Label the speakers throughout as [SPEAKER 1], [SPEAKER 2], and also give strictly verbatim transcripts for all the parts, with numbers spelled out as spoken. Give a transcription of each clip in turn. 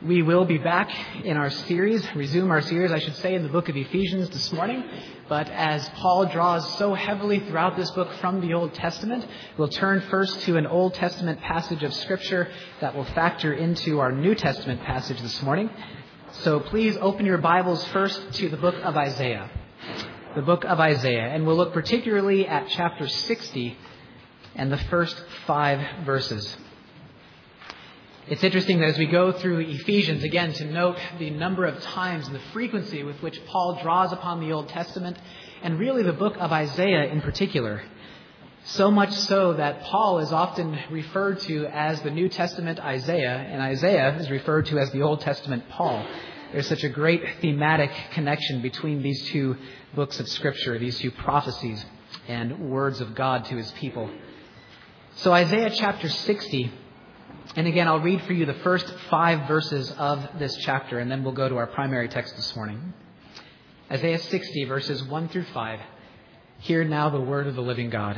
[SPEAKER 1] We will be back in our series, resume our series, I should say, in the book of Ephesians this morning. But as Paul draws so heavily throughout this book from the Old Testament, we'll turn first to an Old Testament passage of Scripture that will factor into our New Testament passage this morning. So please open your Bibles first to the book of Isaiah. The book of Isaiah. And we'll look particularly at chapter sixty and the first five verses. It's interesting that as we go through Ephesians, again, to note the number of times and the frequency with which Paul draws upon the Old Testament, and really the book of Isaiah in particular. So much so that Paul is often referred to as the New Testament Isaiah, and Isaiah is referred to as the Old Testament Paul. There's such a great thematic connection between these two books of Scripture, these two prophecies and words of God to his people. So Isaiah chapter sixty. And again, I'll read for you the first five verses of this chapter, and then we'll go to our primary text this morning. Isaiah sixty, verses one through five. Hear now the word of the living God.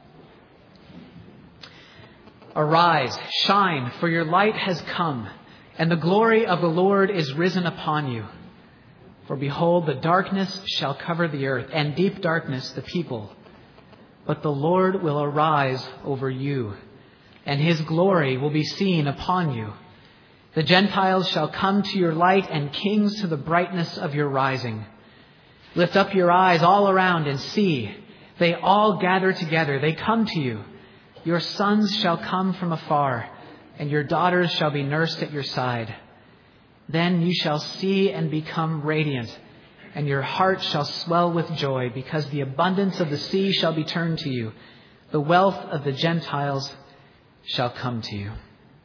[SPEAKER 1] Arise, shine, for your light has come, and the glory of the Lord is risen upon you. For behold, the darkness shall cover the earth, and deep darkness the people. But the Lord will arise over you, and his glory will be seen upon you. The Gentiles shall come to your light, and kings to the brightness of your rising. Lift up your eyes all around and see. They all gather together. They come to you. Your sons shall come from afar, and your daughters shall be nursed at your side. Then you shall see and become radiant, and your heart shall swell with joy, because the abundance of the sea shall be turned to you. The wealth of the Gentiles shall come to you.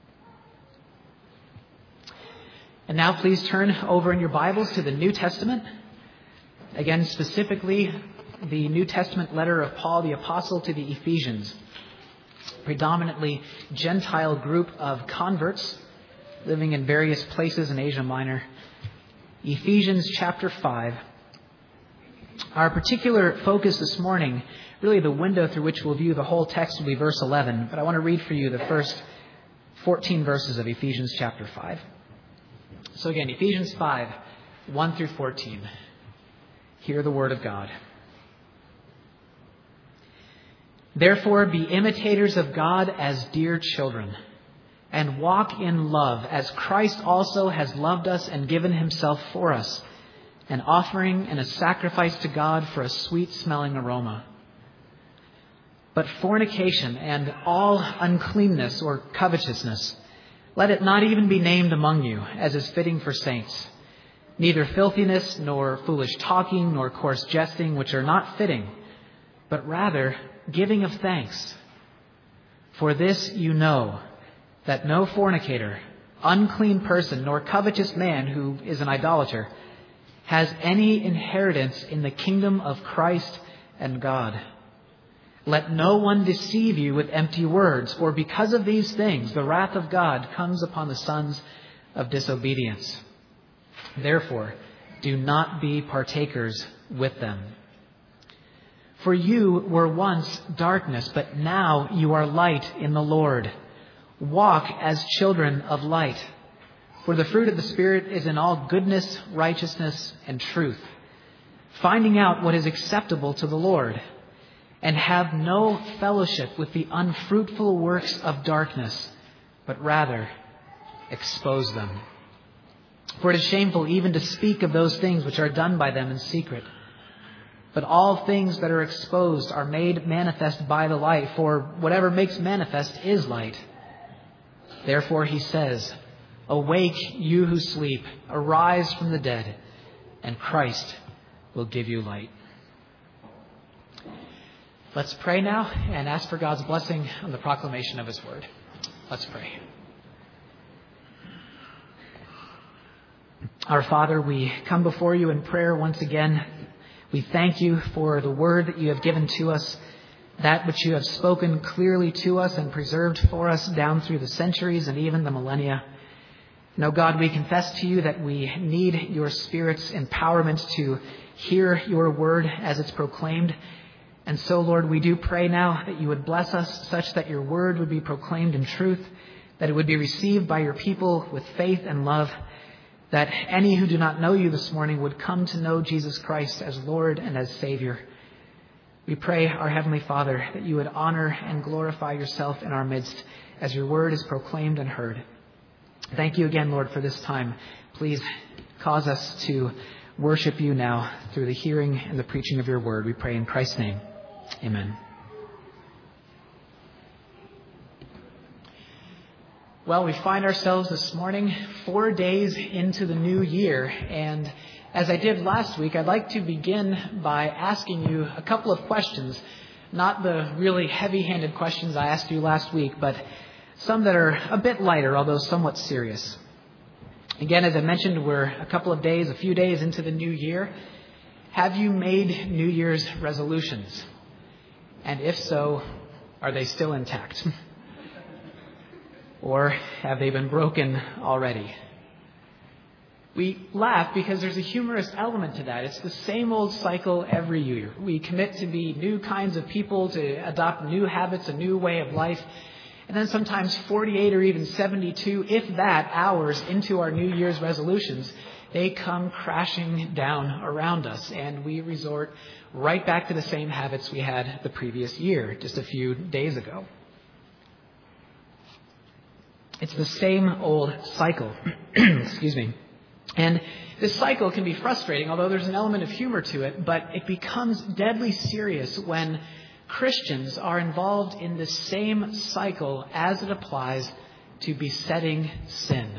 [SPEAKER 1] And now please turn over in your Bibles to the New Testament. Again, specifically, the New Testament letter of Paul the Apostle to the Ephesians. Predominantly Gentile group of converts living in various places in Asia Minor. Ephesians chapter five. Our particular focus this morning, really the window through which we'll view the whole text, will be verse eleven. But I want to read for you the first fourteen verses of Ephesians chapter five. So again, Ephesians five, one through fourteen. Hear the word of God. Therefore, be imitators of God as dear children, and walk in love, as Christ also has loved us and given himself for us, an offering and a sacrifice to God for a sweet-smelling aroma. But fornication and all uncleanness or covetousness, let it not even be named among you, as is fitting for saints. Neither filthiness, nor foolish talking, nor coarse jesting, which are not fitting, but rather giving of thanks. For this you know, that no fornicator, unclean person, nor covetous man who is an idolater, has any inheritance in the kingdom of Christ and God. Let no one deceive you with empty words, for because of these things the wrath of God comes upon the sons of disobedience. Therefore, do not be partakers with them. For you were once darkness, but now you are light in the Lord. Walk as children of light. For the fruit of the Spirit is in all goodness, righteousness, and truth, finding out what is acceptable to the Lord. And have no fellowship with the unfruitful works of darkness, but rather expose them. For it is shameful even to speak of those things which are done by them in secret. But all things that are exposed are made manifest by the light, for whatever makes manifest is light. Therefore he says, awake, you who sleep, arise from the dead, and Christ will give you light. Let's pray now and ask for God's blessing on the proclamation of his word. Let's pray. Our Father, we come before you in prayer once again. We thank you for the word that you have given to us, that which you have spoken clearly to us and preserved for us down through the centuries and even the millennia. And, oh God, we confess to you that we need your Spirit's empowerment to hear your word as it's proclaimed. And so, Lord, we do pray now that you would bless us such that your word would be proclaimed in truth, that it would be received by your people with faith and love, that any who do not know you this morning would come to know Jesus Christ as Lord and as Savior. We pray, our Heavenly Father, that you would honor and glorify yourself in our midst as your word is proclaimed and heard. Thank you again, Lord, for this time. Please cause us to worship you now through the hearing and the preaching of your word. We pray in Christ's name. Amen. Well, we find ourselves this morning four days into the new year, and as I did last week, I'd like to begin by asking you a couple of questions, not the really heavy-handed questions I asked you last week, but some that are a bit lighter, although somewhat serious. Again, as I mentioned, we're a couple of days, a few days into the new year. Have you made New Year's resolutions? And if so, are they still intact? Or have they been broken already? We laugh because there's a humorous element to that. It's the same old cycle every year. We commit to be new kinds of people, to adopt new habits, a new way of life. And then sometimes forty-eight or even seventy-two, if that, hours into our New Year's resolutions, they come crashing down around us. And we resort right back to the same habits we had the previous year, just a few days ago. It's the same old cycle. Excuse me. And this cycle can be frustrating, although there's an element of humor to it, but it becomes deadly serious when Christians are involved in the same cycle as it applies to besetting sin.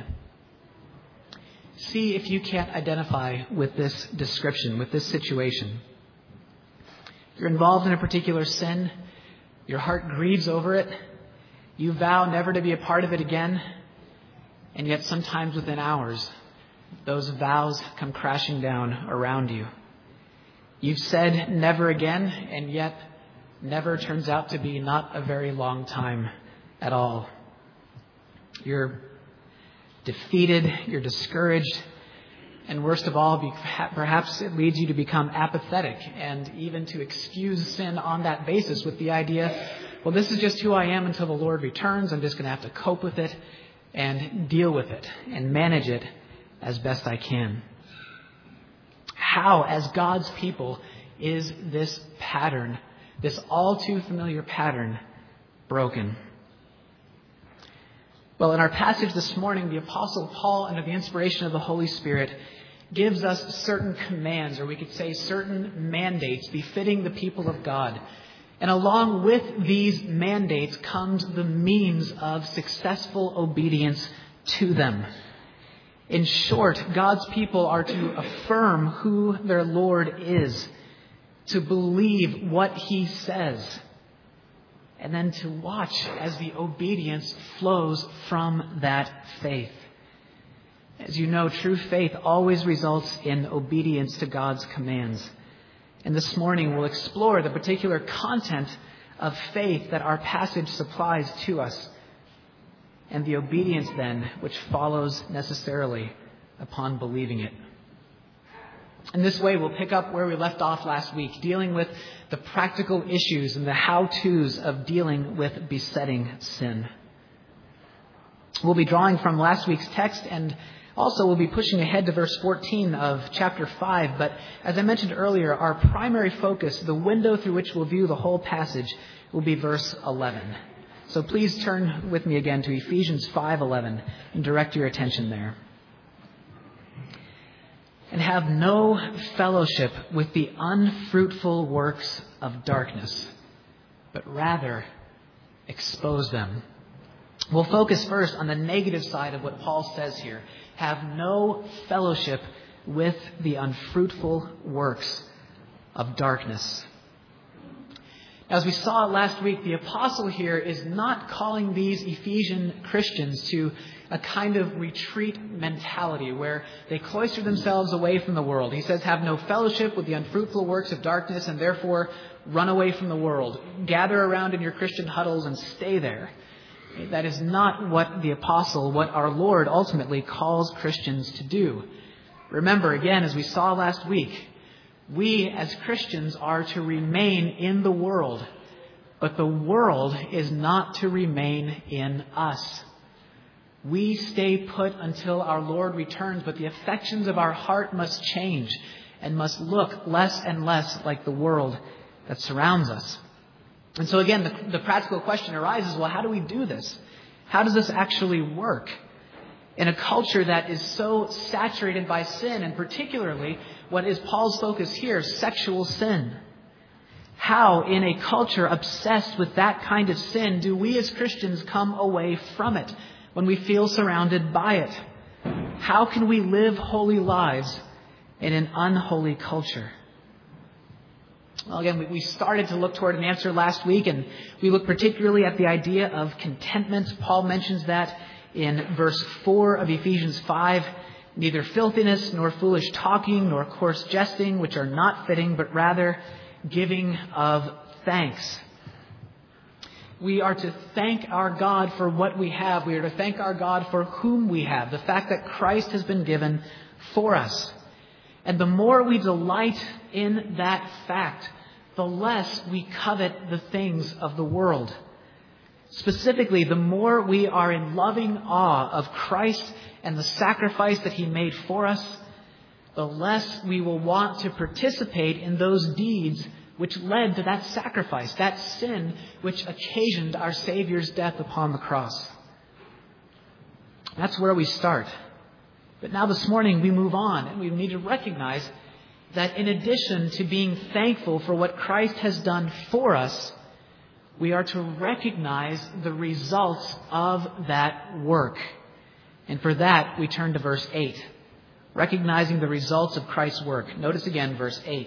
[SPEAKER 1] See if you can't identify with this description, with this situation. You're involved in a particular sin. Your heart grieves over it. You vow never to be a part of it again. And yet sometimes within hours, those vows come crashing down around you. You've said never again, and yet never turns out to be not a very long time at all. You're defeated, you're discouraged, and worst of all, perhaps it leads you to become apathetic and even to excuse sin on that basis with the idea, well, this is just who I am until the Lord returns. I'm just going to have to cope with it and deal with it and manage it as best I can. How, as God's people, is this pattern, this all too familiar pattern, broken? Well, in our passage this morning, the Apostle Paul, under the inspiration of the Holy Spirit, gives us certain commands, or we could say certain mandates befitting the people of God. And along with these mandates comes the means of successful obedience to them. In short, God's people are to affirm who their Lord is, to believe what He says, and then to watch as the obedience flows from that faith. As you know, true faith always results in obedience to God's commands. And this morning we'll explore the particular content of faith that our passage supplies to us, and the obedience then which follows necessarily upon believing it. In this way, we'll pick up where we left off last week, dealing with the practical issues and the how-tos of dealing with besetting sin. We'll be drawing from last week's text, and also we'll be pushing ahead to verse fourteen of chapter five. But as I mentioned earlier, our primary focus, the window through which we'll view the whole passage, will be verse eleven. So please turn with me again to Ephesians five eleven and direct your attention there. And have no fellowship with the unfruitful works of darkness, but rather expose them. We'll focus first on the negative side of what Paul says here. Have no fellowship with the unfruitful works of darkness. As we saw last week, the apostle here is not calling these Ephesian Christians to a kind of retreat mentality where they cloister themselves away from the world. He says, have no fellowship with the unfruitful works of darkness, and therefore run away from the world. Gather around in your Christian huddles and stay there. That is not what the apostle, what our Lord ultimately calls Christians to do. Remember, again, as we saw last week, we as Christians are to remain in the world, but the world is not to remain in us. We stay put until our Lord returns, but the affections of our heart must change and must look less and less like the world that surrounds us. And so again, the, the practical question arises, well, how do we do this? How does this actually work? In a culture that is so saturated by sin, and particularly what is Paul's focus here, sexual sin. How, in a culture obsessed with that kind of sin, do we as Christians come away from it when we feel surrounded by it? How can we live holy lives in an unholy culture? Well, again, we started to look toward an answer last week, and we looked particularly at the idea of contentment. Paul mentions that in verse four of Ephesians five. Neither filthiness, nor foolish talking, nor coarse jesting, which are not fitting, but rather giving of thanks. We are to thank our God for what we have. We are to thank our God for whom we have. The fact that Christ has been given for us. And the more we delight in that fact, the less we covet the things of the world. Specifically, the more we are in loving awe of Christ and the sacrifice that He made for us, the less we will want to participate in those deeds which led to that sacrifice, that sin which occasioned our Savior's death upon the cross. That's where we start. But now this morning we move on, and we need to recognize that in addition to being thankful for what Christ has done for us, we are to recognize the results of that work. And for that, we turn to verse eight. Recognizing the results of Christ's work. Notice again verse eight.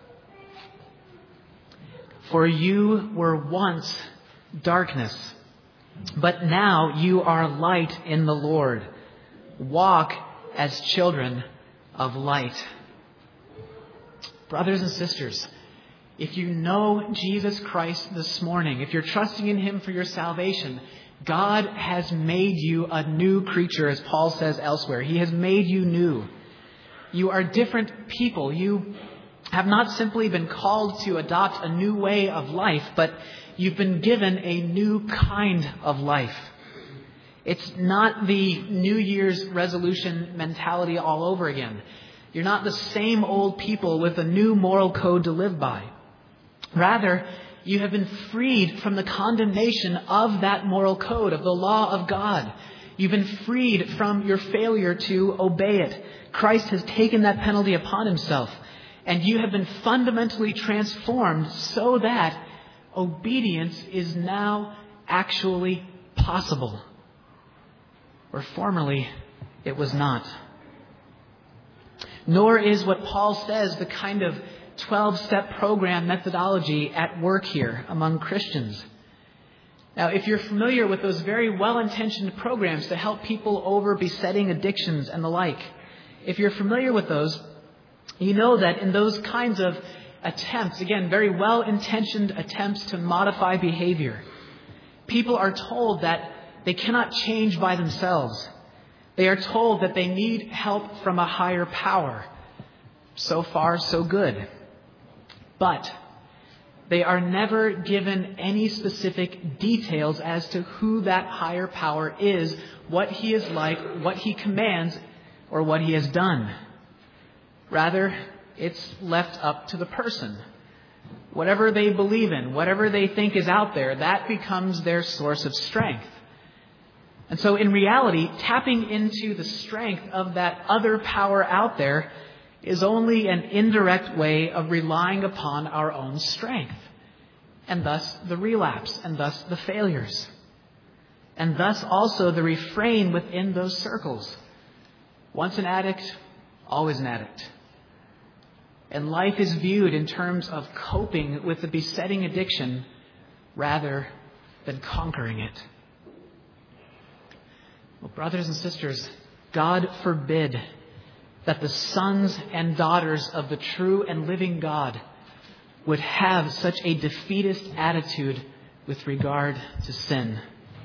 [SPEAKER 1] For you were once darkness, but now you are light in the Lord. Walk as children of light. Brothers and sisters, if you know Jesus Christ this morning, if you're trusting in Him for your salvation, God has made you a new creature, as Paul says elsewhere. He has made you new. You are different people. You have not simply been called to adopt a new way of life, but you've been given a new kind of life. It's not the New Year's resolution mentality all over again. You're not the same old people with a new moral code to live by. Rather, you have been freed from the condemnation of that moral code, of the law of God. You've been freed from your failure to obey it. Christ has taken that penalty upon Himself. And you have been fundamentally transformed so that obedience is now actually possible. Where formerly it was not. Nor is what Paul says the kind of twelve-step program methodology at work here among Christians. Now, if you're familiar with those very well-intentioned programs to help people over besetting addictions and the like, if you're familiar with those, you know that in those kinds of attempts, again, very well-intentioned attempts to modify behavior, people are told that they cannot change by themselves. They are told that they need help from a higher power. So far, so good. But they are never given any specific details as to who that higher power is, what He is like, what He commands, or what He has done. Rather, it's left up to the person. Whatever they believe in, whatever they think is out there, that becomes their source of strength. And so in reality, tapping into the strength of that other power out there is only an indirect way of relying upon our own strength. And thus the relapse, and thus the failures. And thus also the refrain within those circles. Once an addict, always an addict. And life is viewed in terms of coping with the besetting addiction rather than conquering it. Well, brothers and sisters, God forbid that the sons and daughters of the true and living God would have such a defeatist attitude with regard to sin.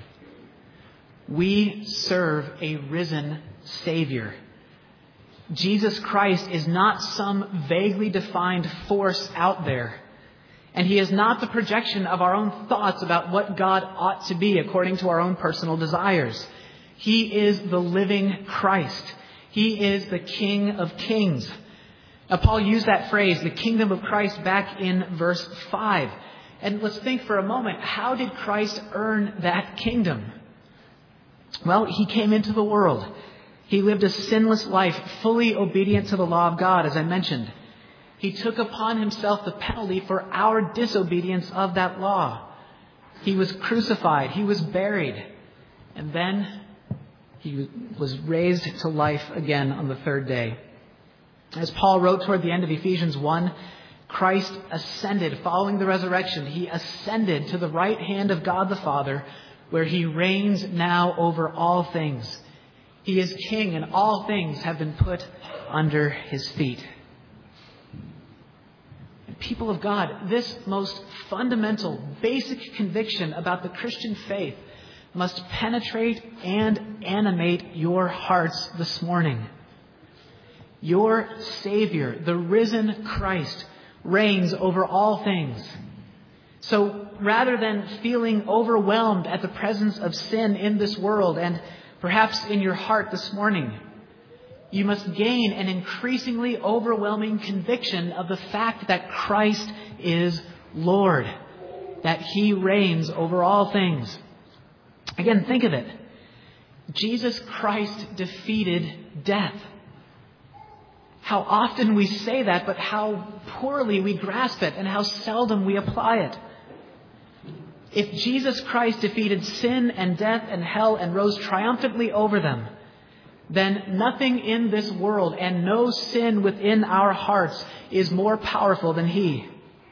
[SPEAKER 1] We serve a risen Savior. Jesus Christ is not some vaguely defined force out there. And He is not the projection of our own thoughts about what God ought to be according to our own personal desires. He is the living Christ. He is the King of Kings. Now, Paul used that phrase, the kingdom of Christ, back in verse five. And let's think for a moment, how did Christ earn that kingdom? Well, he came into the world. He lived a sinless life, fully obedient to the law of God, as I mentioned. He took upon himself the penalty for our disobedience of that law. He was crucified. He was buried. And then he was raised to life again on the third day. As Paul wrote toward the end of Ephesians one, Christ ascended following the resurrection. He ascended to the right hand of God the Father, where he reigns now over all things. He is king, and all things have been put under his feet. And people of God, this most fundamental, basic conviction about the Christian faith must penetrate and animate your hearts this morning. Your Savior, the risen Christ, reigns over all things. So rather than feeling overwhelmed at the presence of sin in this world and perhaps in your heart this morning, you must gain an increasingly overwhelming conviction of the fact that Christ is Lord, that he reigns over all things. Again, think of it. Jesus Christ defeated death. How often we say that, but how poorly we grasp it and how seldom we apply it. If Jesus Christ defeated sin and death and hell and rose triumphantly over them, then nothing in this world and no sin within our hearts is more powerful than he.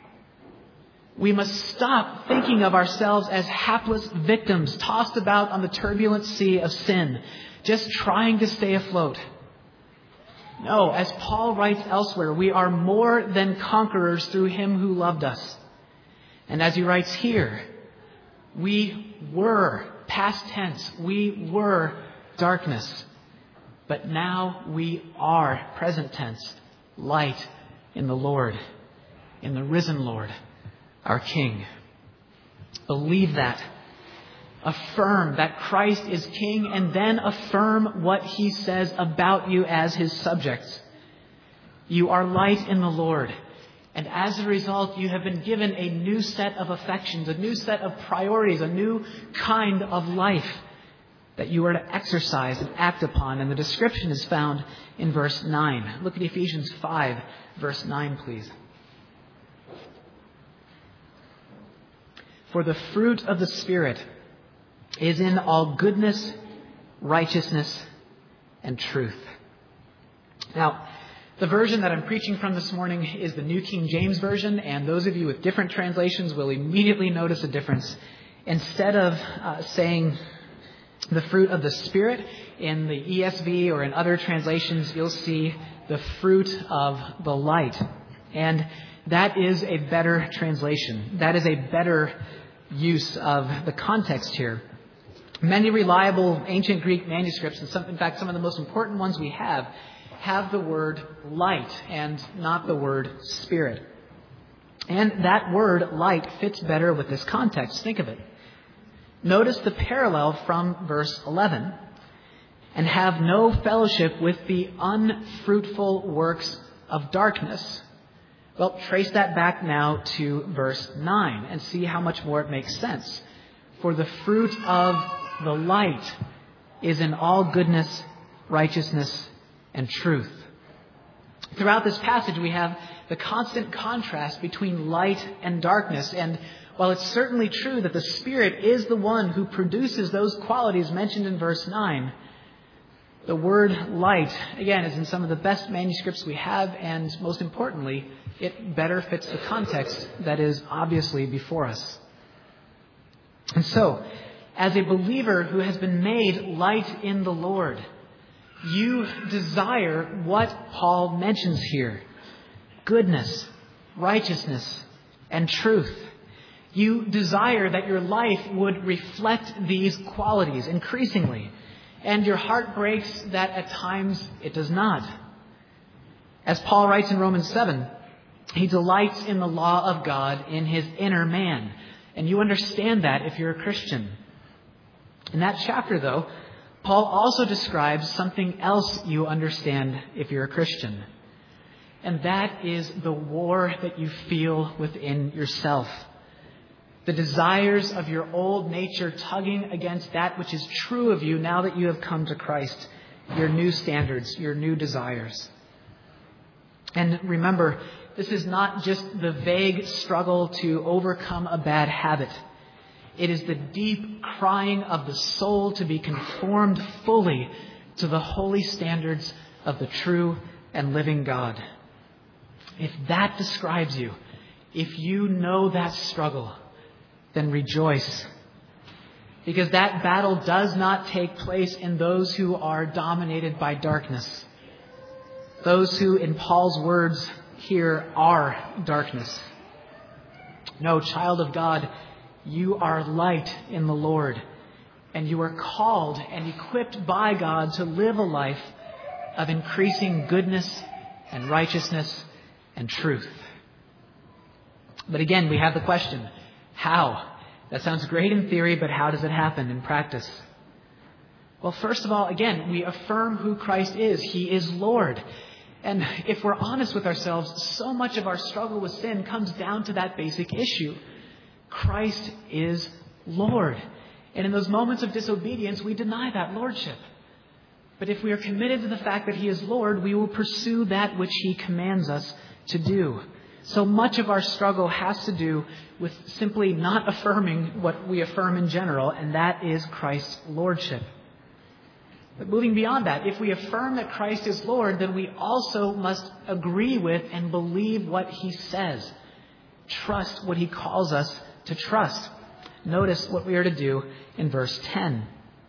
[SPEAKER 1] We must stop thinking of ourselves as hapless victims tossed about on the turbulent sea of sin, just trying to stay afloat. No, as Paul writes elsewhere, we are more than conquerors through him who loved us. And as he writes here, we were, past tense, we were darkness. But now we are, present tense, light in the Lord, in the risen Lord, our King. Believe that. Affirm that Christ is King, and then affirm what he says about you as his subjects. You are light in the Lord, and as a result, you have been given a new set of affections, a new set of priorities, a new kind of life that you are to exercise and act upon. And the description is found in verse nine. Look at Ephesians five, verse nine, please. For the fruit of the Spirit is in all goodness, righteousness, and truth. Now, the version that I'm preaching from this morning is the New King James Version, and those of you with different translations will immediately notice a difference. Instead of uh, saying the fruit of the Spirit in the E S V or in other translations, you'll see the fruit of the light. And that is a better translation. That is a better use of the context here. Many reliable ancient Greek manuscripts, and some, in fact, some of the most important ones we have, have the word light and not the word spirit. And that word light fits better with this context. Think of it. Notice the parallel from verse eleven. And have no fellowship with the unfruitful works of darkness. Well, trace that back now to verse nine and see how much more it makes sense. For the fruit of the light is in all goodness, righteousness, and truth. Throughout this passage, we have the constant contrast between light and darkness. And while it's certainly true that the Spirit is the one who produces those qualities mentioned in verse nine, the word light, again, is in some of the best manuscripts we have, and most importantly, it better fits the context that is obviously before us. And so, as a believer who has been made light in the Lord, you desire what Paul mentions here: goodness, righteousness, and truth. You desire that your life would reflect these qualities increasingly, and your heart breaks that at times it does not. As Paul writes in Romans seven, he delights in the law of God in his inner man. And you understand that if you're a Christian. In that chapter, though, Paul also describes something else you understand if you're a Christian. And that is the war that you feel within yourself. The desires of your old nature tugging against that which is true of you now that you have come to Christ. Your new standards, your new desires. And remember, this is not just the vague struggle to overcome a bad habit. It is the deep crying of the soul to be conformed fully to the holy standards of the true and living God. If that describes you, if you know that struggle, then rejoice. Because that battle does not take place in those who are dominated by darkness. Those who, in Paul's words here, are darkness. No, child of God, you are light in the Lord, and you are called and equipped by God to live a life of increasing goodness and righteousness and truth. But again, we have the question, how? That sounds great in theory, but how does it happen in practice? Well, first of all, again, we affirm who Christ is. He is Lord. And if we're honest with ourselves, so much of our struggle with sin comes down to that basic issue. Christ is Lord. And in those moments of disobedience, we deny that lordship. But if we are committed to the fact that He is Lord, we will pursue that which He commands us to do. So much of our struggle has to do with simply not affirming what we affirm in general, and that is Christ's lordship. But moving beyond that, if we affirm that Christ is Lord, then we also must agree with and believe what He says. Trust what He calls us to trust. Notice what we are to do in verse ten.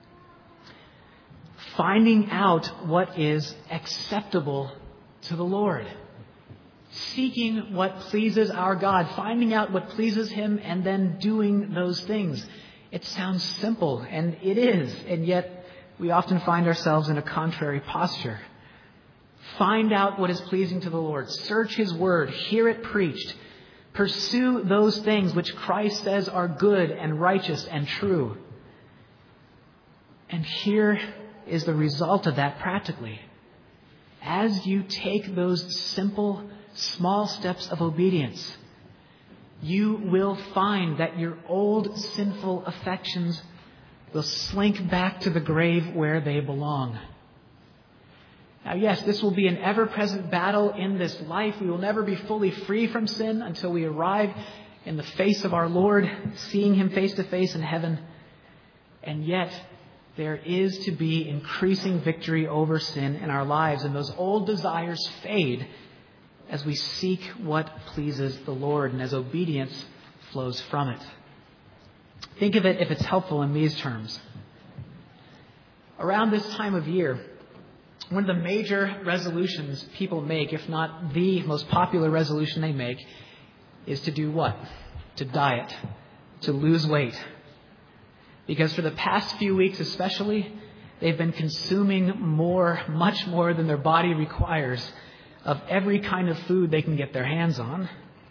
[SPEAKER 1] Finding out what is acceptable to the Lord. Seeking what pleases our God. Finding out what pleases Him and then doing those things. It sounds simple, and it is, and yet we often find ourselves in a contrary posture. Find out what is pleasing to the Lord. Search His word. Hear it preached. Pursue those things which Christ says are good and righteous and true. And here is the result of that practically. As you take those simple, small steps of obedience, you will find that your old sinful affections will slink back to the grave where they belong. Now, yes, this will be an ever-present battle in this life. We will never be fully free from sin until we arrive in the face of our Lord, seeing Him face to face in heaven. And yet, there is to be increasing victory over sin in our lives, and those old desires fade as we seek what pleases the Lord and as obedience flows from it. Think of it, if it's helpful, in these terms. Around this time of year, one of the major resolutions people make, if not the most popular resolution they make, is to do what? To diet, to lose weight. Because for the past few weeks especially, they've been consuming more, much more than their body requires of every kind of food they can get their hands on.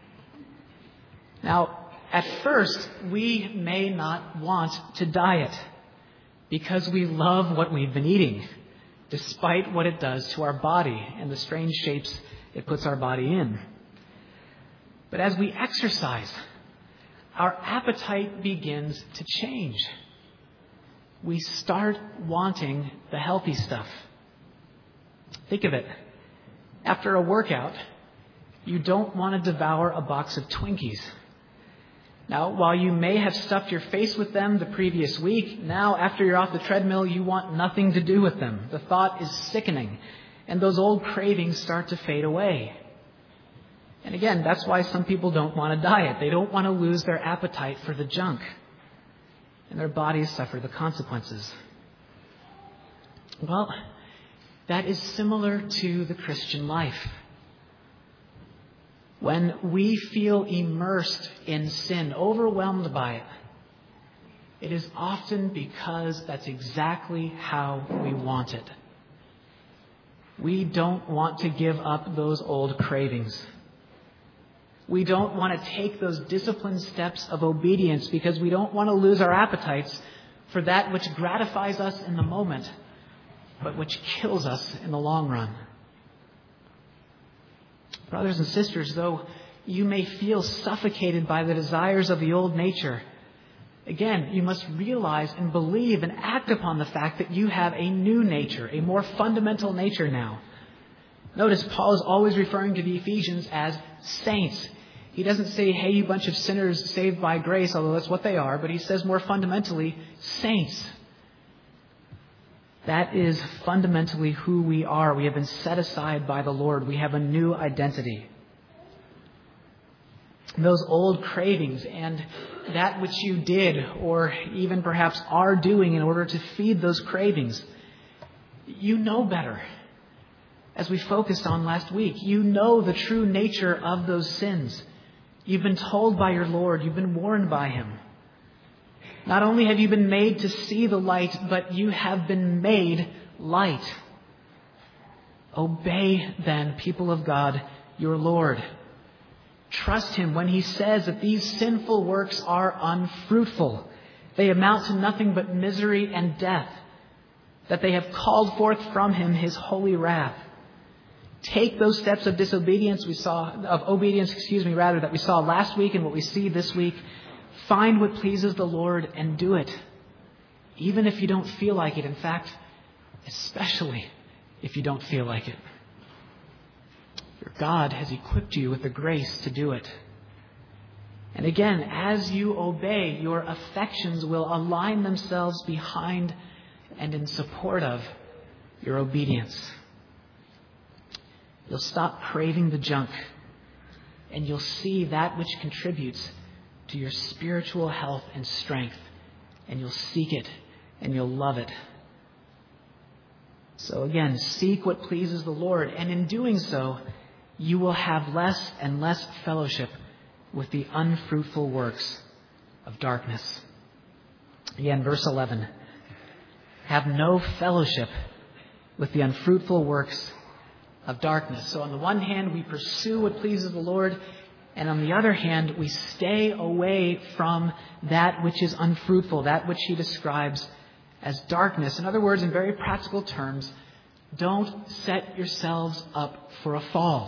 [SPEAKER 1] Now, at first, we may not want to diet because we love what we've been eating, despite what it does to our body and the strange shapes it puts our body in. But as we exercise, our appetite begins to change. We start wanting the healthy stuff. Think of it. After a workout, you don't want to devour a box of Twinkies. Now, while you may have stuffed your face with them the previous week, now after you're off the treadmill, you want nothing to do with them. The thought is sickening, and those old cravings start to fade away. And again, that's why some people don't want to diet. They don't want to lose their appetite for the junk, and their bodies suffer the consequences. Well, that is similar to the Christian life. When we feel immersed in sin, overwhelmed by it, it is often because that's exactly how we want it. We don't want to give up those old cravings. We don't want to take those disciplined steps of obedience because we don't want to lose our appetites for that which gratifies us in the moment, but which kills us in the long run. Brothers and sisters, though you may feel suffocated by the desires of the old nature, again, you must realize and believe and act upon the fact that you have a new nature, a more fundamental nature now. Notice Paul is always referring to the Ephesians as saints. He doesn't say, hey, you bunch of sinners saved by grace, although that's what they are, but he says more fundamentally, saints. That is fundamentally who we are. We have been set aside by the Lord. We have a new identity. Those old cravings and that which you did or even perhaps are doing in order to feed those cravings, you know better. As we focused on last week, you know the true nature of those sins. You've been told by your Lord. You've been warned by Him. Not only have you been made to see the light, but you have been made light. Obey then, people of God, your Lord. Trust Him when He says that these sinful works are unfruitful. They amount to nothing but misery and death. That they have called forth from Him His holy wrath. Take those steps of disobedience we saw, of obedience, excuse me, rather, that we saw last week and what we see this week. Find what pleases the Lord and do it. Even if you don't feel like it. In fact, especially if you don't feel like it. Your God has equipped you with the grace to do it. And again, as you obey, your affections will align themselves behind and in support of your obedience. You'll stop craving the junk, and you'll see that which contributes to your spiritual health and strength, and you'll seek it, and you'll love it. So again, seek what pleases the Lord, and in doing so, you will have less and less fellowship with the unfruitful works of darkness. Again, verse eleven. Have no fellowship with the unfruitful works of darkness. So on the one hand, we pursue what pleases the Lord, and on the other hand, we stay away from that which is unfruitful, that which he describes as darkness. In other words, in very practical terms, don't set yourselves up for a fall.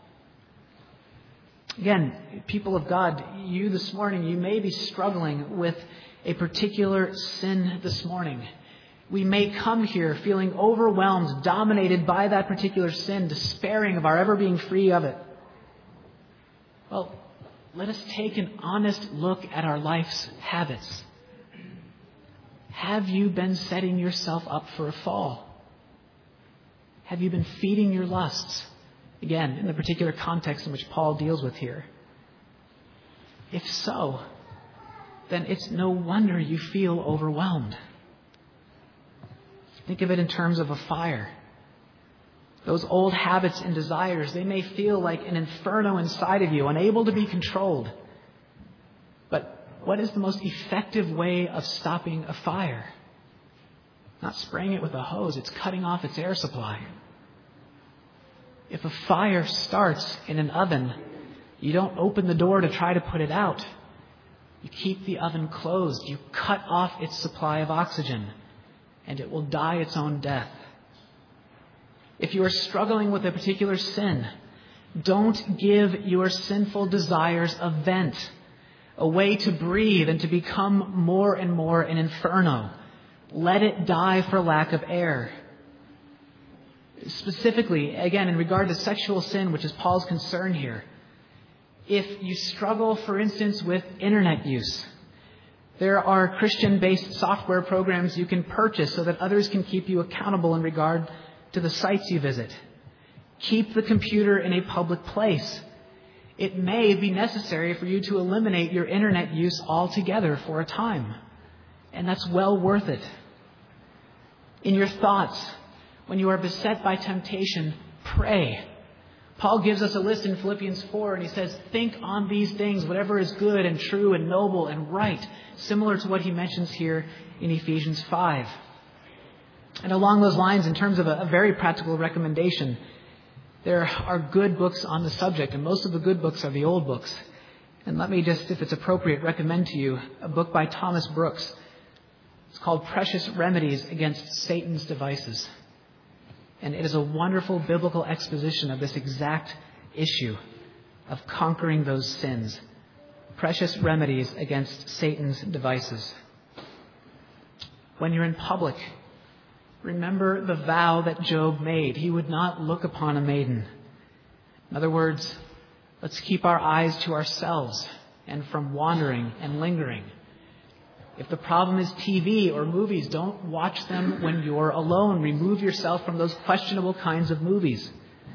[SPEAKER 1] Again, people of God, you this morning, you may be struggling with a particular sin this morning. We may come here feeling overwhelmed, dominated by that particular sin, despairing of our ever being free of it. Well, let us take an honest look at our life's habits. Have you been setting yourself up for a fall? Have you been feeding your lusts? Again, in the particular context in which Paul deals with here. If so, then it's no wonder you feel overwhelmed. Think of it in terms of a fire. Those old habits and desires, they may feel like an inferno inside of you, unable to be controlled. But what is the most effective way of stopping a fire? Not spraying it with a hose, it's cutting off its air supply. If a fire starts in an oven, you don't open the door to try to put it out. You keep the oven closed. You cut off its supply of oxygen, and it will die its own death. If you are struggling with a particular sin, don't give your sinful desires a vent, a way to breathe and to become more and more an inferno. Let it die for lack of air. Specifically, again, in regard to sexual sin, which is Paul's concern here, if you struggle, for instance, with internet use, there are Christian-based software programs you can purchase so that others can keep you accountable in regard to the sites you visit. Keep the computer in a public place. It may be necessary for you to eliminate your internet use altogether for a time, and that's well worth it. In your thoughts, when you are beset by temptation, pray. Paul gives us a list in Philippians four, and he says, think on these things, whatever is good and true and noble and right, similar to what he mentions here in Ephesians five. And along those lines, in terms of a, a very practical recommendation, there are good books on the subject, and most of the good books are the old books. And let me just, if it's appropriate, recommend to you a book by Thomas Brooks, It's called Precious Remedies Against Satan's Devices. And it is a wonderful biblical exposition of this exact issue of conquering those sins. Precious Remedies Against Satan's Devices. When you're in public, remember the vow that Job made. He would not look upon a maiden. In other words, let's keep our eyes to ourselves and from wandering and lingering. If the problem is T V or movies, don't watch them when you're alone. Remove yourself from those questionable kinds of movies.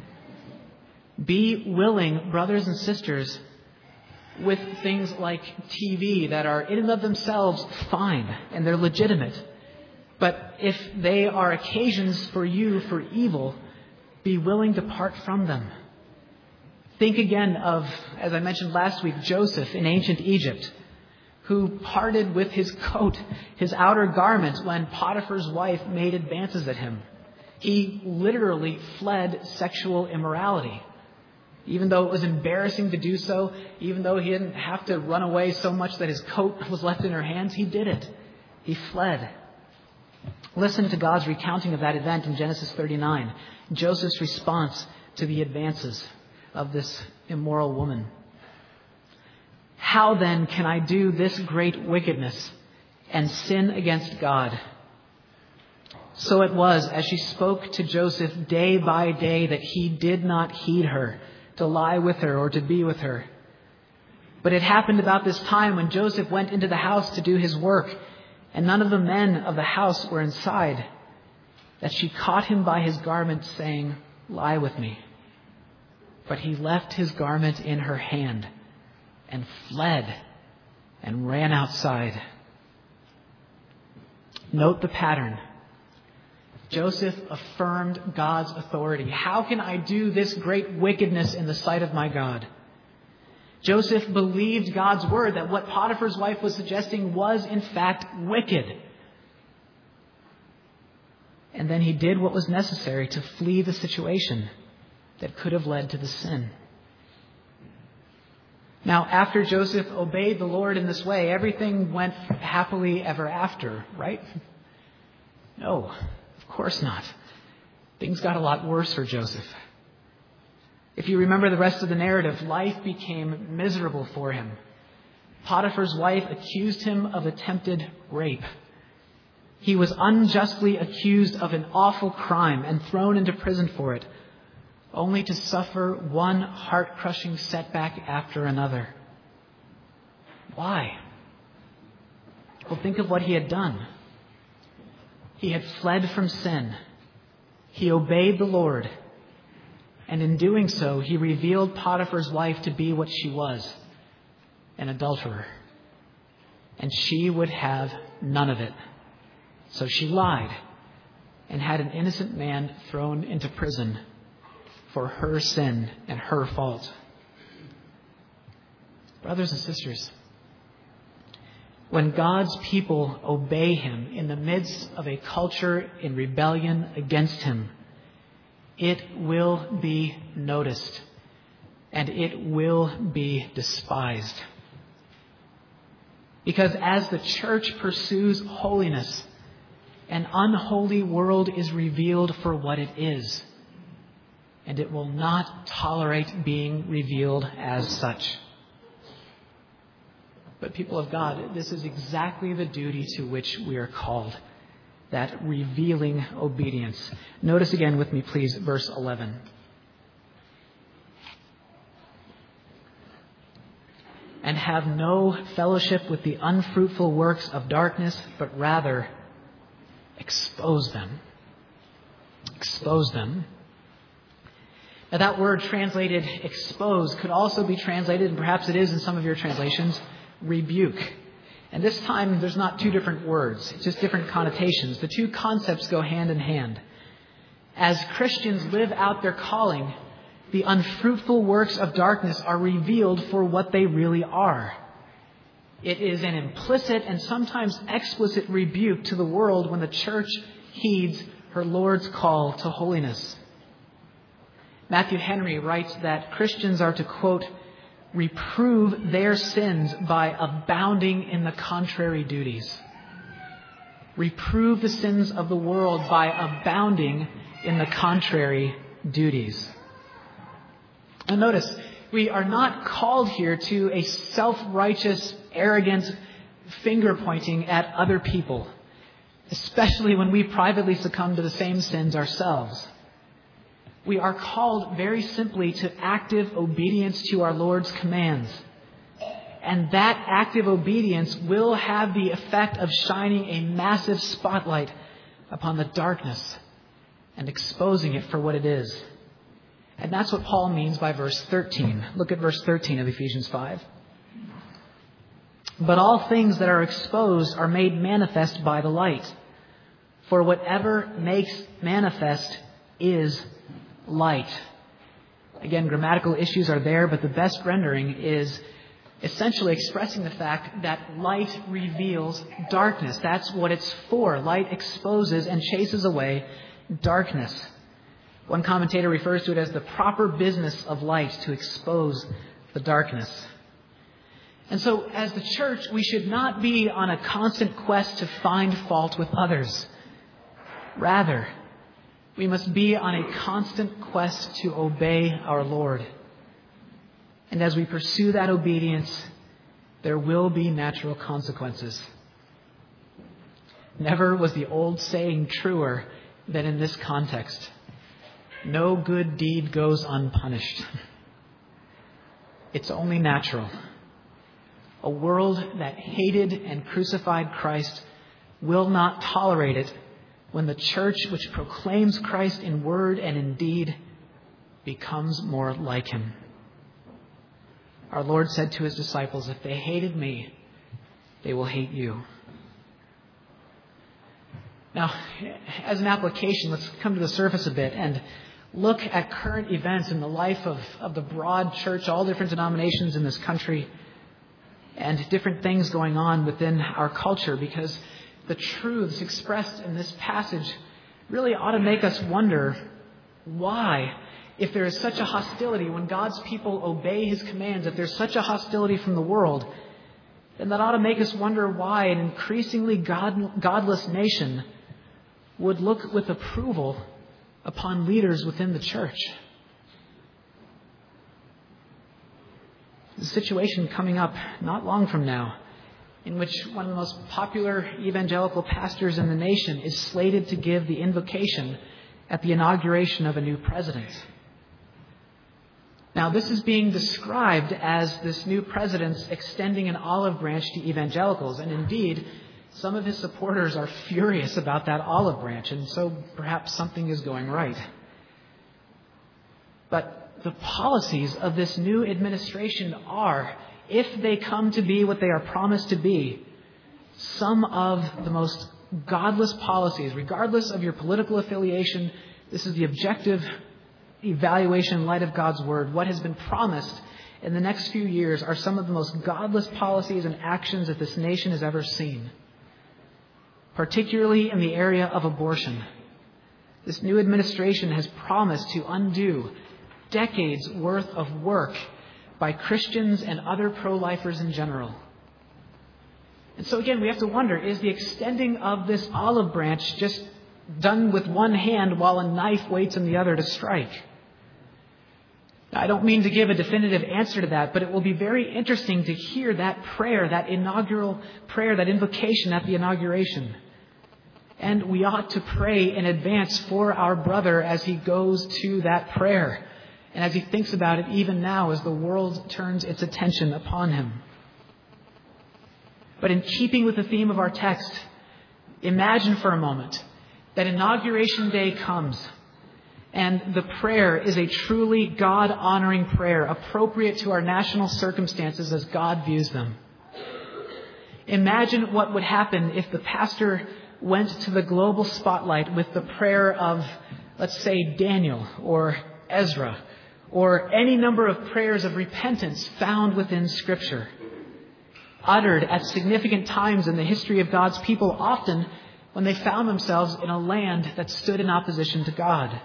[SPEAKER 1] Be willing, brothers and sisters, with things like T V that are in and of themselves fine and they're legitimate. But if they are occasions for you for evil, be willing to part from them. Think again of, as I mentioned last week, Joseph in ancient Egypt, who parted with his coat, his outer garment, when Potiphar's wife made advances at him. He literally fled sexual immorality. Even though it was embarrassing to do so, even though he didn't have to run away so much that his coat was left in her hands, he did it. He fled. Listen to God's recounting of that event in Genesis thirty-nine. Joseph's response to the advances of this immoral woman. How then can I do this great wickedness and sin against God? So it was, as she spoke to Joseph day by day, that he did not heed her, to lie with her or to be with her. But it happened about this time when Joseph went into the house to do his work, and none of the men of the house were inside, that she caught him by his garment, saying, "Lie with me." But he left his garment in her hand and fled and ran outside. Note the pattern. Joseph affirmed God's authority. How can I do this great wickedness in the sight of my God? Joseph believed God's word that what Potiphar's wife was suggesting was in fact wicked. And then he did what was necessary to flee the situation that could have led to the sin. Now, after Joseph obeyed the Lord in this way, everything went happily ever after, right? No, of course not. Things got a lot worse for Joseph. If you remember the rest of the narrative, life became miserable for him. Potiphar's wife accused him of attempted rape. He was unjustly accused of an awful crime and thrown into prison for it, only to suffer one heart-crushing setback after another. Why? Well, think of what he had done. He had fled from sin. He obeyed the Lord. And in doing so, he revealed Potiphar's wife to be what she was, an adulterer. And she would have none of it. So she lied and had an innocent man thrown into prison for her sin and her fault. Brothers and sisters, when God's people obey him in the midst of a culture in rebellion against him, it will be noticed and it will be despised. Because as the church pursues holiness, an unholy world is revealed for what it is, and it will not tolerate being revealed as such. But people of God, this is exactly the duty to which we are called, that revealing obedience. Notice again with me, please, verse eleven. And have no fellowship with the unfruitful works of darkness, but rather expose them. Expose them. Now that word translated expose could also be translated, and perhaps it is in some of your translations, rebuke. And this time there's not two different words, it's just different connotations. The two concepts go hand in hand. As Christians live out their calling, the unfruitful works of darkness are revealed for what they really are. It is an implicit and sometimes explicit rebuke to the world when the church heeds her Lord's call to holiness. Matthew Henry writes that Christians are to, quote, reprove their sins by abounding in the contrary duties. reprove the sins of the world by abounding in the contrary duties. And notice, we are not called here to a self-righteous, arrogant finger-pointing at other people, especially when we privately succumb to the same sins ourselves. We are called very simply to active obedience to our Lord's commands. And that active obedience will have the effect of shining a massive spotlight upon the darkness and exposing it for what it is. And that's what Paul means by verse thirteen. Look at verse thirteen of Ephesians five. But all things that are exposed are made manifest by the light. For whatever makes manifest is light. Again, grammatical issues are there, but the best rendering is essentially expressing the fact that light reveals darkness. That's what it's for. Light exposes and chases away darkness. One commentator refers to it as the proper business of light to expose the darkness. And so, as the church, we should not be on a constant quest to find fault with others. Rather, we must be on a constant quest to obey our Lord. And as we pursue that obedience, there will be natural consequences. Never was the old saying truer than in this context. No good deed goes unpunished. It's only natural. A world that hated and crucified Christ will not tolerate it when the church which proclaims Christ in word and in deed becomes more like him. Our Lord said to his disciples, if they hated me, they will hate you. Now, as an application, let's come to the surface a bit and look at current events in the life of, of the broad church, all different denominations in this country, and different things going on within our culture, because the truths expressed in this passage really ought to make us wonder why, if there is such a hostility when God's people obey his commands, if there's such a hostility from the world, then that ought to make us wonder why an increasingly God, godless nation would look with approval upon leaders within the church. The situation coming up not long from now, in which one of the most popular evangelical pastors in the nation is slated to give the invocation at the inauguration of a new president. Now, this is being described as this new president's extending an olive branch to evangelicals, and indeed, some of his supporters are furious about that olive branch, and so perhaps something is going right. But the policies of this new administration are, if they come to be what they are promised to be, some of the most godless policies, regardless of your political affiliation. This is the objective evaluation in light of God's word. What has been promised in the next few years are some of the most godless policies and actions that this nation has ever seen, particularly in the area of abortion. This new administration has promised to undo decades worth of work by Christians and other pro-lifers in general. And so again, we have to wonder, is the extending of this olive branch just done with one hand while a knife waits in the other to strike? Now, I don't mean to give a definitive answer to that, but it will be very interesting to hear that prayer, that inaugural prayer, that invocation at the inauguration. And we ought to pray in advance for our brother as he goes to that prayer, and as he thinks about it even now as the world turns its attention upon him. But in keeping with the theme of our text, imagine for a moment that Inauguration Day comes and the prayer is a truly God-honoring prayer, appropriate to our national circumstances as God views them. Imagine what would happen if the pastor went to the global spotlight with the prayer of, let's say, Daniel or Ezra, or any number of prayers of repentance found within Scripture, uttered at significant times in the history of God's people, often when they found themselves in a land that stood in opposition to God.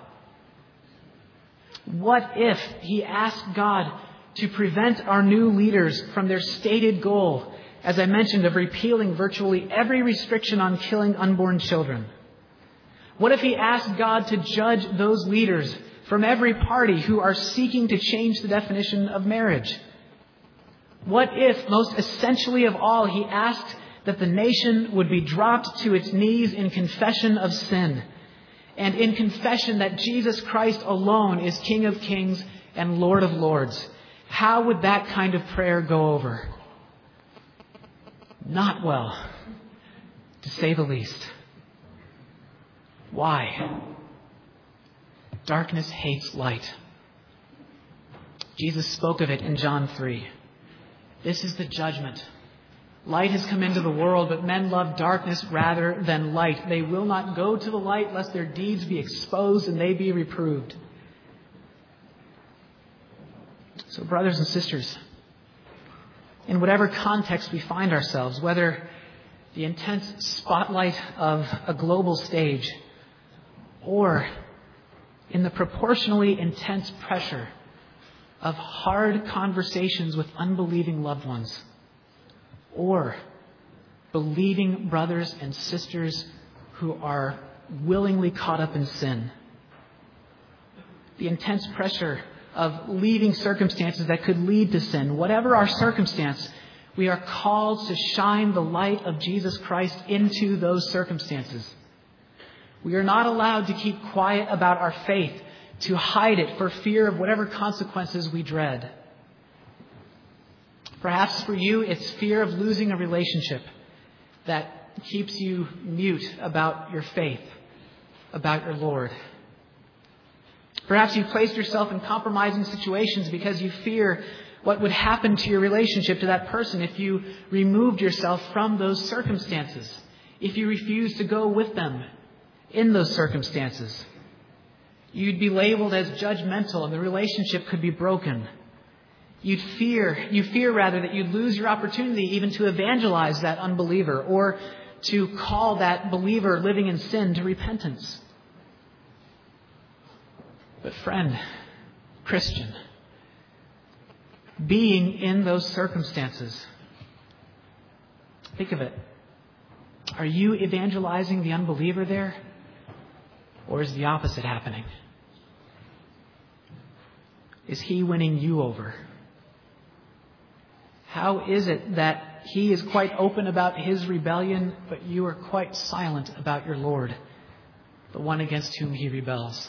[SPEAKER 1] What if he asked God to prevent our new leaders from their stated goal as I mentioned, of repealing virtually every restriction on killing unborn children? What if he asked God to judge those leaders from every party who are seeking to change the definition of marriage? What if, most essentially of all, he asked that the nation would be dropped to its knees in confession of sin and in confession that Jesus Christ alone is King of Kings and Lord of Lords? How would that kind of prayer go over? Not well, to say the least. Why? Darkness hates light. Jesus spoke of it in John three. This is the judgment. Light has come into the world, but men love darkness rather than light. They will not go to the light lest their deeds be exposed and they be reproved. So, brothers and sisters, in whatever context we find ourselves, whether the intense spotlight of a global stage or in the proportionally intense pressure of hard conversations with unbelieving loved ones, or believing brothers and sisters who are willingly caught up in sin, the intense pressure of leaving circumstances that could lead to sin, whatever our circumstance, we are called to shine the light of Jesus Christ into those circumstances. We are not allowed to keep quiet about our faith, to hide it for fear of whatever consequences we dread. Perhaps for you, it's fear of losing a relationship that keeps you mute about your faith, about your Lord. Perhaps you've placed yourself in compromising situations because you fear what would happen to your relationship to that person if you removed yourself from those circumstances, if you refused to go with them in those circumstances. You'd be labeled as judgmental and the relationship could be broken. You'd fear, you fear rather that you'd lose your opportunity even to evangelize that unbeliever or to call that believer living in sin to repentance. But friend, Christian, being in those circumstances, think of it. Are you evangelizing the unbeliever there? Or is the opposite happening? Is he winning you over? How is it that he is quite open about his rebellion, but you are quite silent about your Lord, the one against whom he rebels?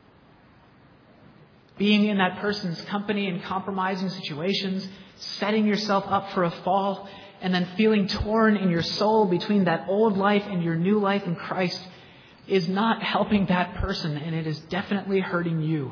[SPEAKER 1] Being in that person's company in compromising situations, setting yourself up for a fall, and then feeling torn in your soul between that old life and your new life in Christ is not helping that person, and it is definitely hurting you.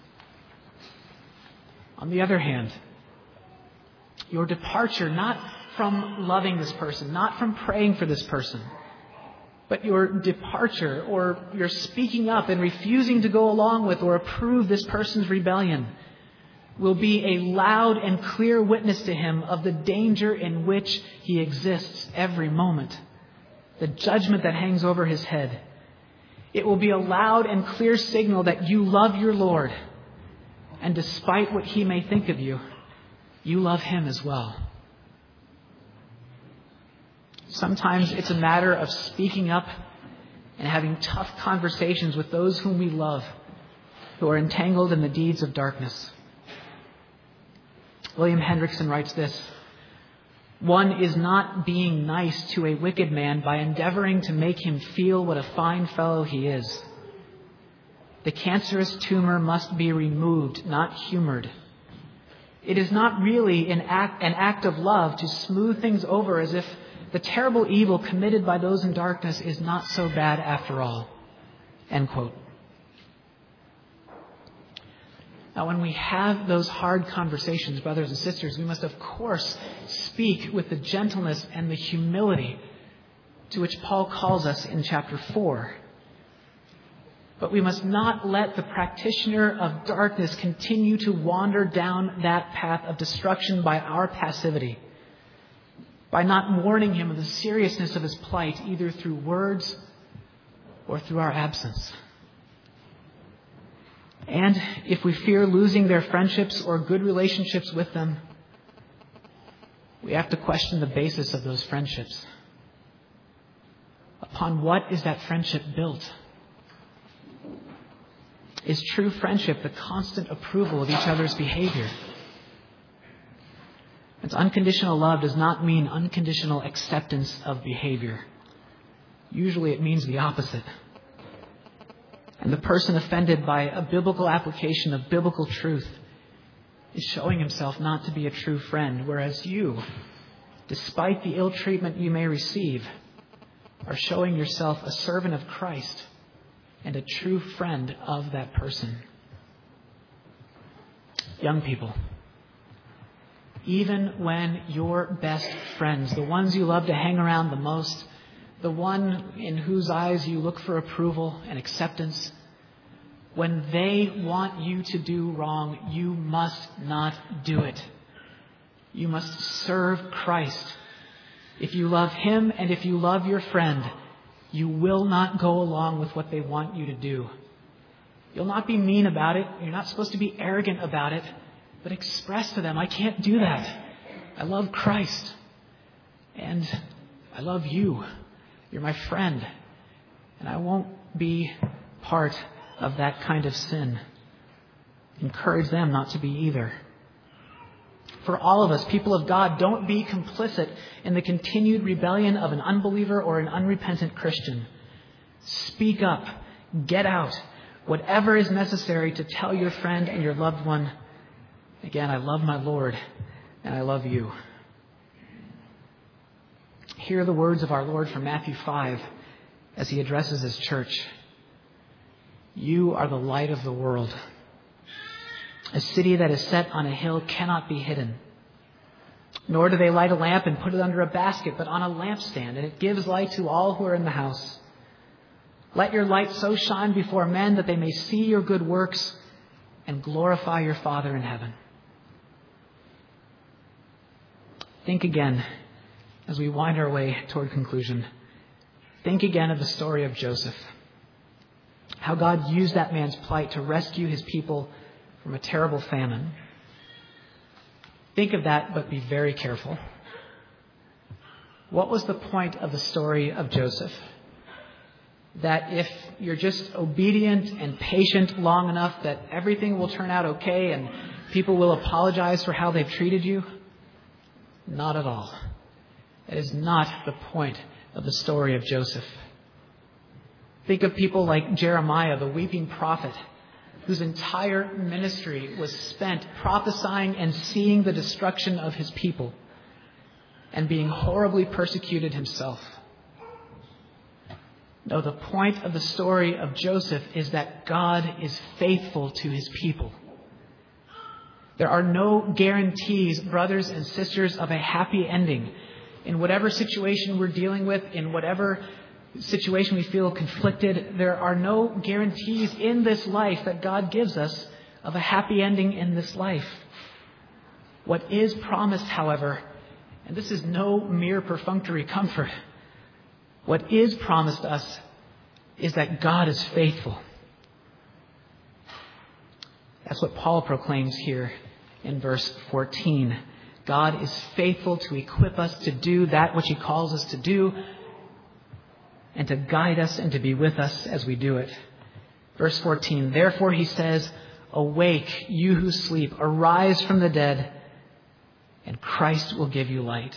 [SPEAKER 1] On the other hand, your departure, not from loving this person, not from praying for this person, but your departure or your speaking up and refusing to go along with or approve this person's rebellion will be a loud and clear witness to him of the danger in which he exists every moment, the judgment that hangs over his head. It will be a loud and clear signal that you love your Lord, and despite what he may think of you, you love him as well. Sometimes it's a matter of speaking up and having tough conversations with those whom we love, who are entangled in the deeds of darkness. William Hendrickson writes this: one is not being nice to a wicked man by endeavoring to make him feel what a fine fellow he is. The cancerous tumor must be removed, not humored. It is not really an act, an act of love to smooth things over as if the terrible evil committed by those in darkness is not so bad after all. End quote. Now, when we have those hard conversations, brothers and sisters, we must, of course, speak with the gentleness and the humility to which Paul calls us in chapter four. But we must not let the practitioner of darkness continue to wander down that path of destruction by our passivity, by not warning him of the seriousness of his plight, either through words or through our absence. And if we fear losing their friendships or good relationships with them, we have to question the basis of those friendships. Upon what is that friendship built? Is true friendship the constant approval of each other's behavior? It's unconditional love does not mean unconditional acceptance of behavior. Usually it means the opposite. And the person offended by a biblical application of biblical truth is showing himself not to be a true friend, whereas you, despite the ill treatment you may receive, are showing yourself a servant of Christ and a true friend of that person. Young people, even when your best friends, the ones you love to hang around the most, the one in whose eyes you look for approval and acceptance, when they want you to do wrong, you must not do it. You must serve Christ. If you love Him and if you love your friend, you will not go along with what they want you to do. You'll not be mean about it. You're not supposed to be arrogant about it, but express to them, I can't do that. I love Christ. And I love you. You're my friend. And I won't be part of that kind of sin. Encourage them not to be either. For all of us, people of God, don't be complicit in the continued rebellion of an unbeliever or an unrepentant Christian. Speak up. Get out. Whatever is necessary to tell your friend and your loved one, again, I love my Lord and I love you. Hear the words of our Lord from Matthew five as He addresses His church. You are the light of the world. A city that is set on a hill cannot be hidden. Nor do they light a lamp and put it under a basket, but on a lampstand, and it gives light to all who are in the house. Let your light so shine before men that they may see your good works and glorify your Father in heaven. Think again, as we wind our way toward conclusion, think again of the story of Joseph. How God used that man's plight to rescue His people from a terrible famine. Think of that, but be very careful. What was the point of the story of Joseph? That if you're just obedient and patient long enough, that everything will turn out okay and people will apologize for how they've treated you? Not at all. That is not the point of the story of Joseph. Think of people like Jeremiah, the weeping prophet, whose entire ministry was spent prophesying and seeing the destruction of his people and being horribly persecuted himself. No, the point of the story of Joseph is that God is faithful to His people. There are no guarantees, brothers and sisters, of a happy ending in whatever situation we're dealing with, in whatever situation we feel conflicted. There are no guarantees in this life that God gives us of a happy ending in this life. What is promised, however, and this is no mere perfunctory comfort, what is promised us is that God is faithful. That's what Paul proclaims here in verse fourteen. God is faithful to equip us to do that which He calls us to do and to guide us and to be with us as we do it. Verse fourteen, therefore He says, awake, you who sleep, arise from the dead, and Christ will give you light.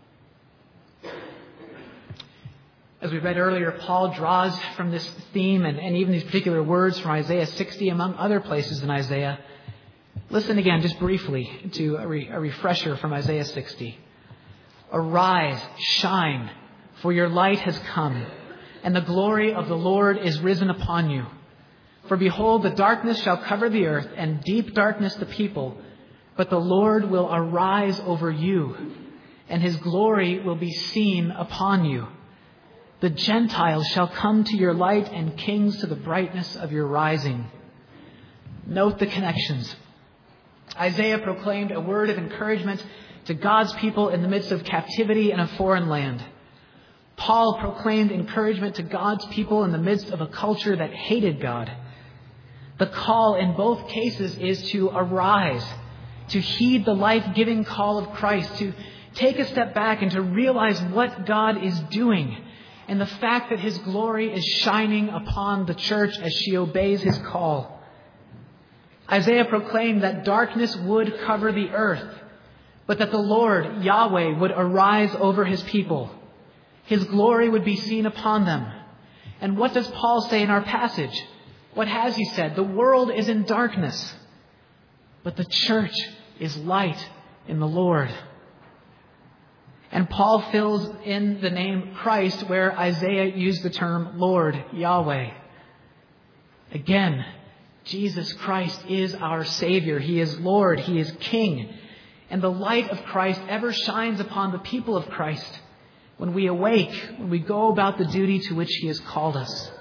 [SPEAKER 1] As we read earlier, Paul draws from this theme and, and even these particular words from Isaiah sixty, among other places in Isaiah. Listen again, just briefly, to a, re, a refresher from Isaiah sixty. Arise, shine, for your light has come, and the glory of the Lord is risen upon you. For behold, the darkness shall cover the earth, and deep darkness the people. But the Lord will arise over you, and His glory will be seen upon you. The Gentiles shall come to your light, and kings to the brightness of your rising. Note the connections. Isaiah proclaimed a word of encouragement to God's people in the midst of captivity in a foreign land. Paul proclaimed encouragement to God's people in the midst of a culture that hated God. The call in both cases is to arise, to heed the life-giving call of Christ, to take a step back and to realize what God is doing and the fact that His glory is shining upon the church as she obeys His call. Isaiah proclaimed that darkness would cover the earth, but that the Lord, Yahweh, would arise over His people. His glory would be seen upon them. And what does Paul say in our passage? What has he said? The world is in darkness, but the church is light in the Lord. And Paul fills in the name Christ where Isaiah used the term Lord, Yahweh. Again, Jesus Christ is our Savior. He is Lord. He is King. And the light of Christ ever shines upon the people of Christ when we awake, when we go about the duty to which He has called us.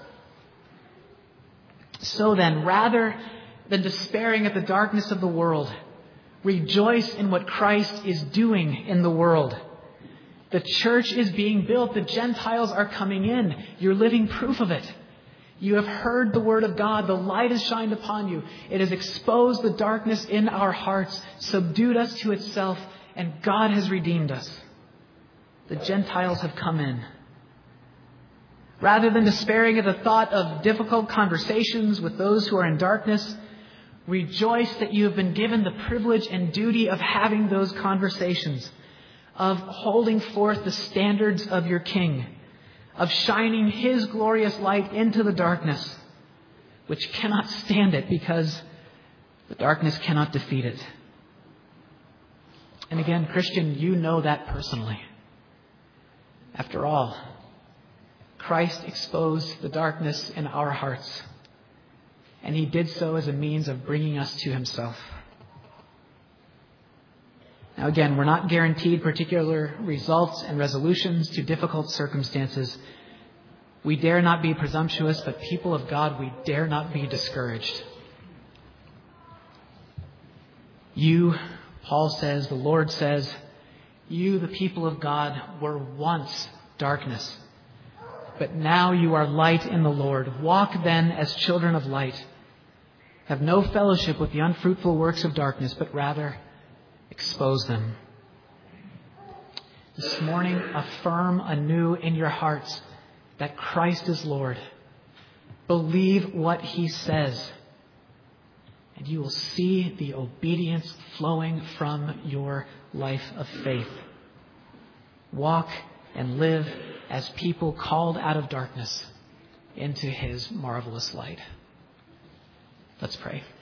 [SPEAKER 1] So then, rather than despairing at the darkness of the world, rejoice in what Christ is doing in the world. The church is being built. The Gentiles are coming in. You're living proof of it. You have heard the word of God. The light has shined upon you. It has exposed the darkness in our hearts, subdued us to itself, and God has redeemed us. The Gentiles have come in. Rather than despairing at the thought of difficult conversations with those who are in darkness, rejoice that you have been given the privilege and duty of having those conversations, of holding forth the standards of your King, of shining His glorious light into the darkness, which cannot stand it because the darkness cannot defeat it. And again, Christian, you know that personally. After all, Christ exposed the darkness in our hearts, and He did so as a means of bringing us to Himself. Now again, we're not guaranteed particular results and resolutions to difficult circumstances. We dare not be presumptuous, but people of God, we dare not be discouraged. You, Paul says, the Lord says, you, the people of God, were once darkness, but now you are light in the Lord. Walk then as children of light. Have no fellowship with the unfruitful works of darkness, but rather expose them. This morning, affirm anew in your hearts that Christ is Lord. Believe what He says, and you will see the obedience flowing from your life of faith. Walk and live as people called out of darkness into His marvelous light. Let's pray.